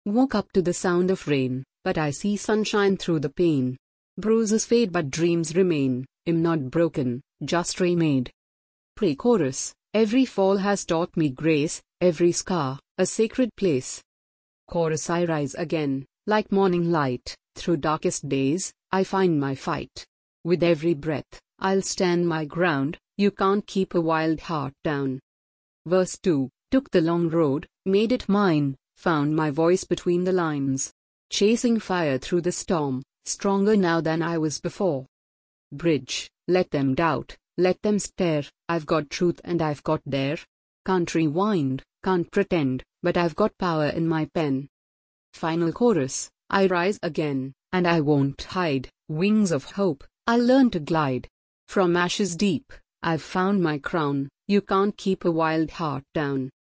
Woke up to the sound of rain, but I see sunshine through the pane. Bruises fade but dreams remain, am not broken, just remade. Pre-chorus. Every fall has taught me grace, every scar, a sacred place. Chorus. I rise again, like morning light, through darkest days, I find my fight. With every breath, I'll stand my ground, you can't keep a wild heart down. Verse 2. Took the long road, made it mine, found my voice between the lines. Chasing fire through the storm, stronger now than I was before. Bridge. Let them doubt, let them stare, I've got truth and I've got dare. Can't rewind, can't pretend, but I've got power in my pen. Final chorus. I rise again, and I won't hide, wings of hope, I'll learn to glide. From ashes deep, I've found my crown, you can't keep a wild heart down.